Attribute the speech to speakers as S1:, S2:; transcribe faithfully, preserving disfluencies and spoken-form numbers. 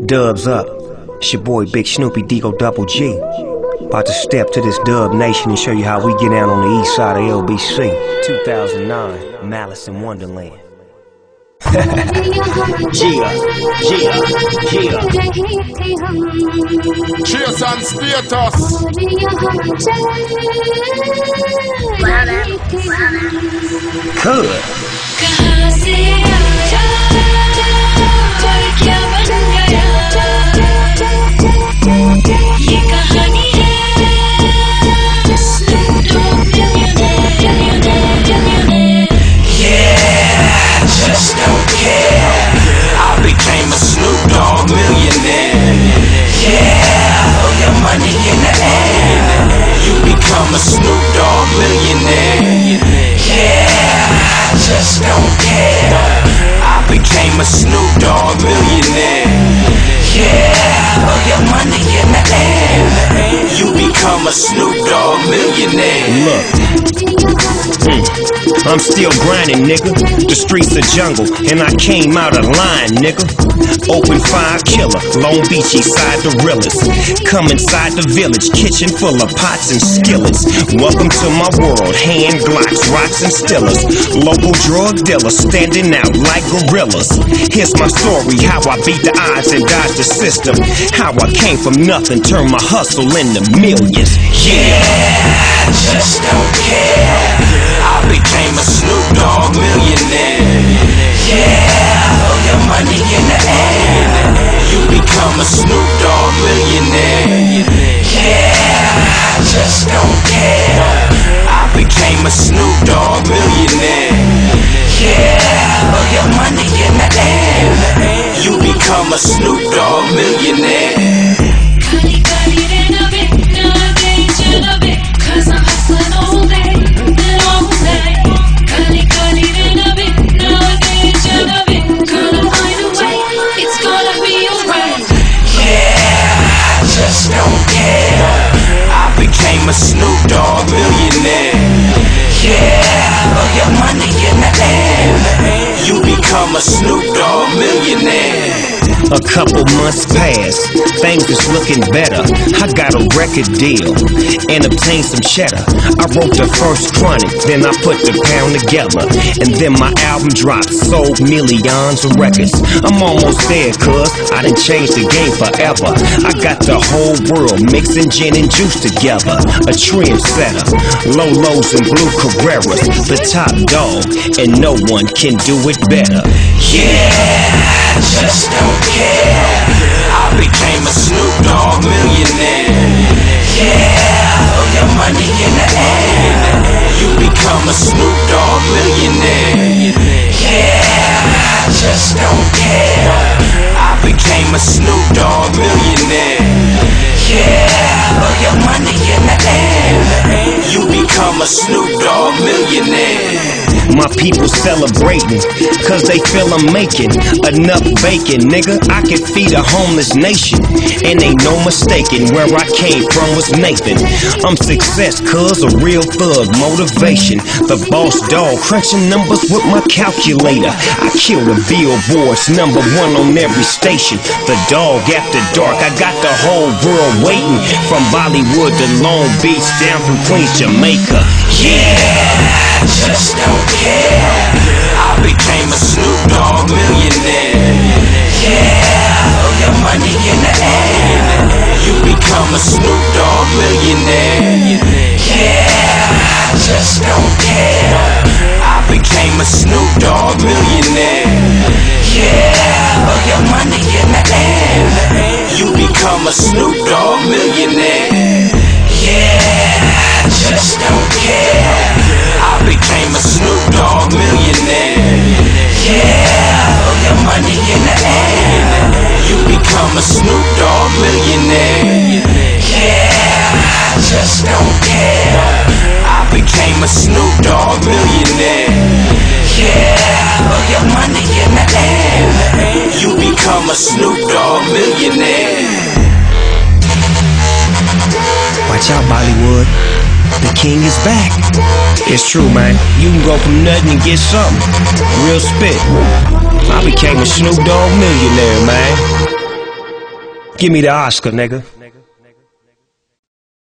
S1: Dubs up. It's your boy Big Snoopy Digo Double G. About to step to this Dub Nation and show you how we get down on the east side of L B C. two thousand nine, Malice in Wonderland. Gia, Gia, Gia.
S2: Cheers and status.
S1: Good.
S3: A Snoop Dogg millionaire. Yeah, all your money in the air. You become a Snoop Dogg millionaire.
S1: Look, mm, I'm still grinding, nigga. The streets are jungle, and I came out of line, nigga. Open fire killer, Long Beach east side the realest. Come inside the village, kitchen full of pots and skillets. Welcome to my world, hand glocks, rocks and stillers. Local drug dealers standing out like gorillas. Here's my story, how I beat the odds and dodged the system. How I came from nothing, turned my hustle into millions.
S3: Yeah, I just don't care. I became a Snoop Dogg millionaire. Yeah, all your money in the air. You become a Snoop Dogg millionaire. Yeah, I just don't care. I became a Snoop Dogg millionaire. Yeah, all your money in the air. You become a Snoop Dogg millionaire. Cause I'm hustling all day and all night. Gully, gully, then a bit, nowadays you love it. Gonna find a way, it's gonna be alright. Yeah, I just don't care. I became a Snoop Dogg millionaire. Yeah, all your money in the air. You become a Snoop Dogg millionaire.
S1: A couple months passed, things was looking better. I got a record deal and obtained some cheddar. I wrote the first chronic, then I put the pound together. And then my album dropped, sold millions of records. I'm almost there, cuz I done changed the game forever. I got the whole world mixing gin and juice together. A trendsetter, Lolos and blue Carreras, the top dog, and no one can do it better.
S3: Yeah, I just don't care. I became a Snoop Dogg millionaire. Yeah, all your money in the air. You become a Snoop Dogg millionaire. Yeah, I just don't care. I became a Snoop Dogg millionaire. Yeah, all your money in the air. You become a Snoop Dogg millionaire.
S1: My people celebrating, cause they feel I'm making enough bacon, nigga. I can feed a homeless nation, and ain't no mistaking where I came from was Nathan. I'm success, cuz a real thug, motivation. The boss dog, crunching numbers with my calculator. I kill the billboards, number one on every station. The dog after dark, I got the whole world waiting. From Bollywood to Long Beach, down from Queens, Jamaica.
S3: Yeah, I just don't care. I became a Snoop Dogg millionaire. Yeah, all your money in the air. You become a Snoop Dogg millionaire. Yeah, I just don't care. I became a Snoop Dogg millionaire. Yeah, all your money in the air. You become a Snoop Dogg millionaire. Yeah, I just don't care. I became a Snoop Dogg millionaire. Yeah, all your money in the air. You become a Snoop Dogg millionaire. Yeah, I just don't care. I became a Snoop Dogg millionaire. Yeah, all your money in the air. You become a Snoop Dogg millionaire.
S1: Watch out, Bollywood. The king is back. It's true, man. You can go from nothing and get something. Real spit. I became a Snoop Dogg millionaire, man. Give me the Oscar, nigga.